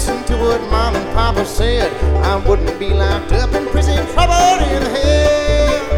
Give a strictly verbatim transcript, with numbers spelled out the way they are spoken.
listened to what Mom and Papa said, I wouldn't be locked up in prison, troubled in hell.